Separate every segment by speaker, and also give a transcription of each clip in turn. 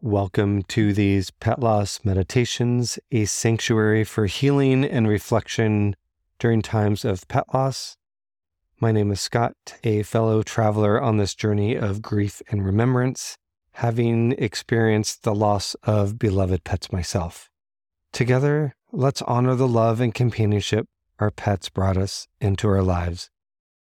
Speaker 1: Welcome to these Pet Loss Meditations, a sanctuary for healing and reflection during times of pet loss. My name is Scott, a fellow traveler on this journey of grief and remembrance, having experienced the loss of beloved pets myself. Together, let's honor the love and companionship our pets brought us into our lives.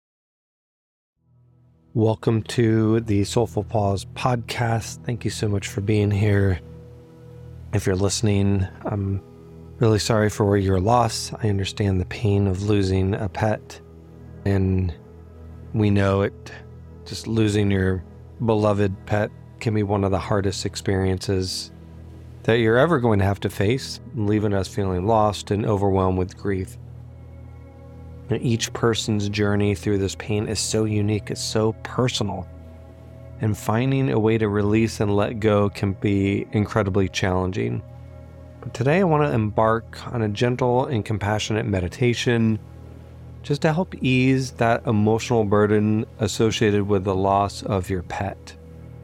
Speaker 1: Welcome to the Soulful Pause podcast. Thank you so much for being here. If you're listening, I'm really sorry for your loss. I understand the pain of losing a pet, and we know it. Just losing your beloved pet can be one of the hardest experiences that you're ever going to have to face, leaving us feeling lost and overwhelmed with grief. And each person's journey through this pain is so unique, it's so personal. And finding a way to release and let go can be incredibly challenging. But today I want to embark on a gentle and compassionate meditation just to help ease that emotional burden associated with the loss of your pet.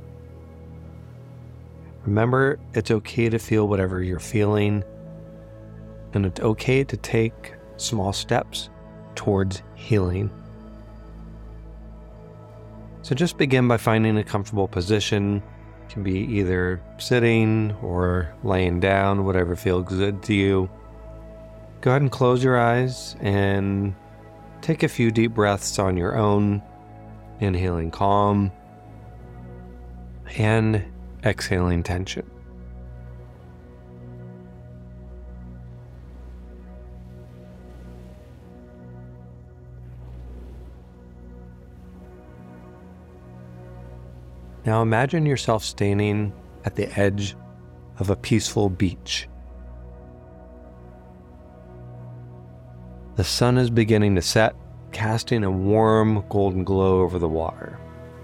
Speaker 1: Remember, it's okay to feel whatever you're feeling, and it's okay to take small steps towards healing. So just begin by finding a comfortable position. It can be either sitting or laying down, whatever feels good to you. Go ahead and close your eyes and take a few deep breaths on your own, inhaling calm and exhaling tension. Now imagine yourself standing at the edge of a peaceful beach. The sun is beginning to set, casting a warm golden glow over the water.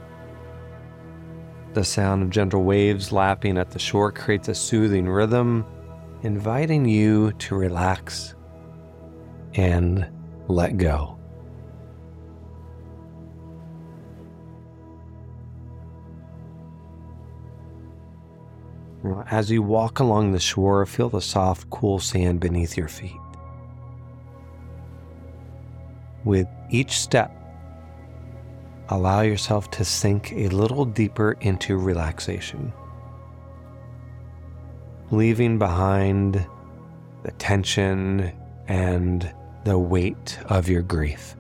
Speaker 1: The sound of gentle waves lapping at the shore creates a soothing rhythm, inviting you to relax and let go. As you walk along the shore, feel the soft, cool sand beneath your feet. With each step, allow yourself to sink a little deeper into relaxation, leaving behind the tension and the weight of your grief.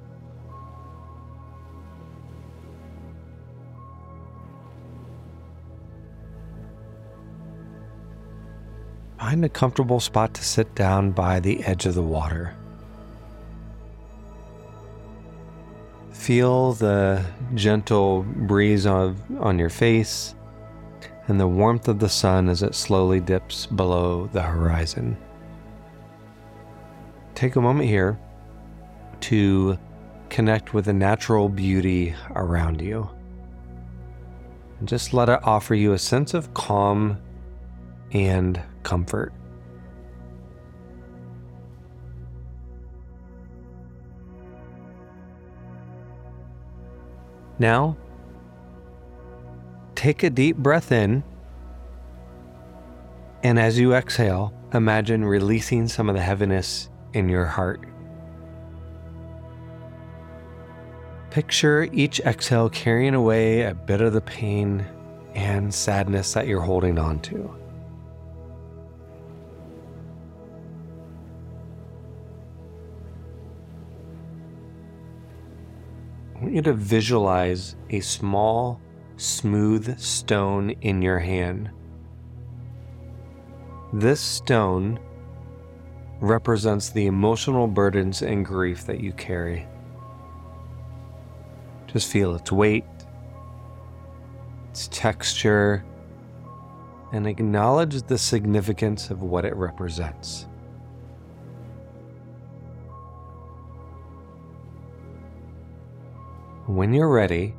Speaker 1: Find a comfortable spot to sit down by the edge of the water. Feel the gentle breeze on your face and the warmth of the sun as it slowly dips below the horizon. Take a moment here to connect with the natural beauty around you. And just let it offer you a sense of calm and comfort. Now, take a deep breath in, and as you exhale, imagine releasing some of the heaviness in your heart. Picture each exhale carrying away a bit of the pain and sadness that you're holding on to. I want you to visualize a small, smooth stone in your hand. This stone represents the emotional burdens and grief that you carry. Just feel its weight, its texture, and acknowledge the significance of what it represents. When you're ready,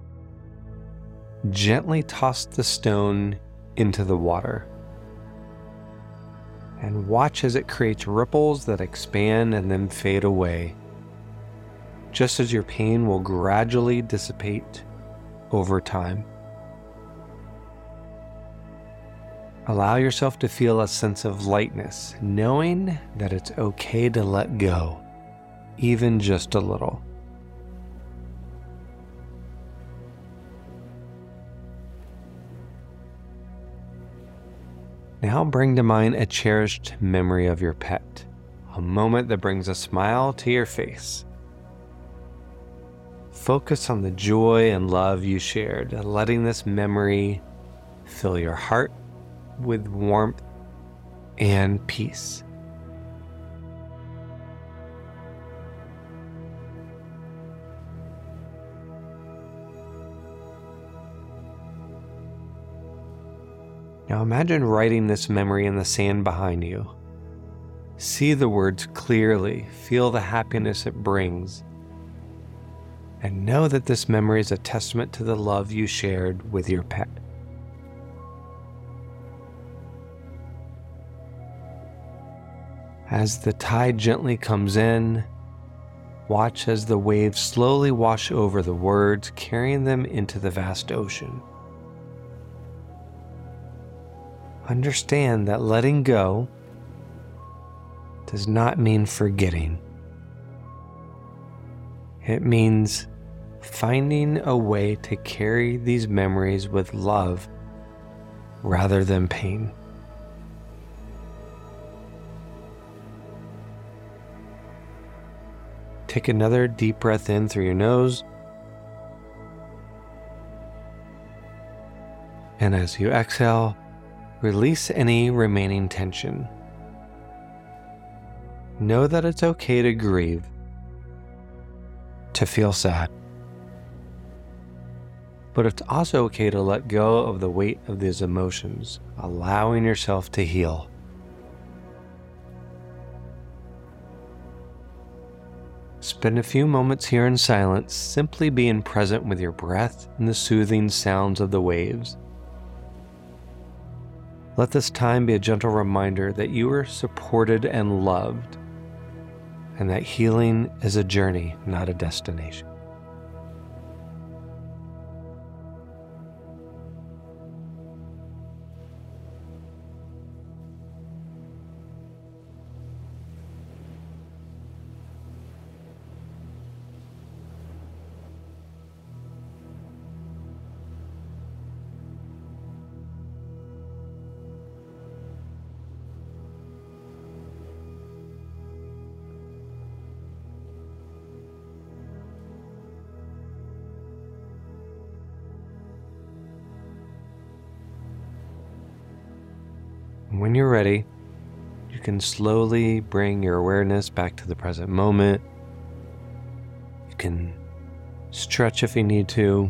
Speaker 1: gently toss the stone into the water and watch as it creates ripples that expand and then fade away, just as your pain will gradually dissipate over time. Allow yourself to feel a sense of lightness, knowing that it's okay to let go, even just a little. Now bring to mind a cherished memory of your pet, a moment that brings a smile to your face. Focus on the joy and love you shared, letting this memory fill your heart with warmth and peace. Now imagine writing this memory in the sand behind you. See the words clearly, feel the happiness it brings, and know that this memory is a testament to the love you shared with your pet. As the tide gently comes in, watch as the waves slowly wash over the words, carrying them into the vast ocean. Understand that letting go does not mean forgetting. It means finding a way to carry these memories with love rather than pain. Take another deep breath in through your nose. And as you exhale, release any remaining tension. Know that it's okay to grieve, to feel sad. But it's also okay to let go of the weight of these emotions, allowing yourself to heal. Spend a few moments here in silence, simply being present with your breath and the soothing sounds of the waves. Let this time be a gentle reminder that you are supported and loved, and that healing is a journey, not a destination. When you're ready, you can slowly bring your awareness back to the present moment. You can stretch if you need to.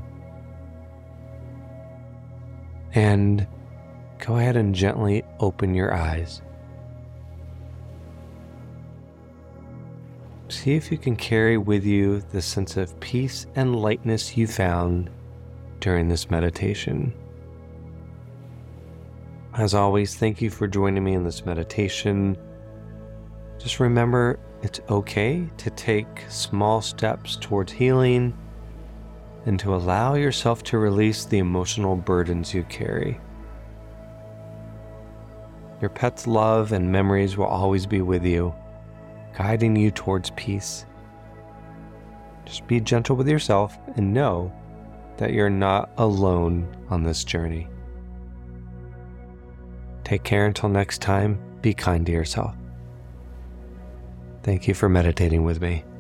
Speaker 1: And go ahead and gently open your eyes. See if you can carry with you the sense of peace and lightness you found during this meditation. As always, thank you for joining me in this meditation. Just remember, it's okay to take small steps towards healing and to allow yourself to release the emotional burdens you carry. Your pet's love and memories will always be with you, guiding you towards peace. Just be gentle with yourself and know that you're not alone on this journey. Take care until next time. Be kind to yourself. Thank you for meditating with me.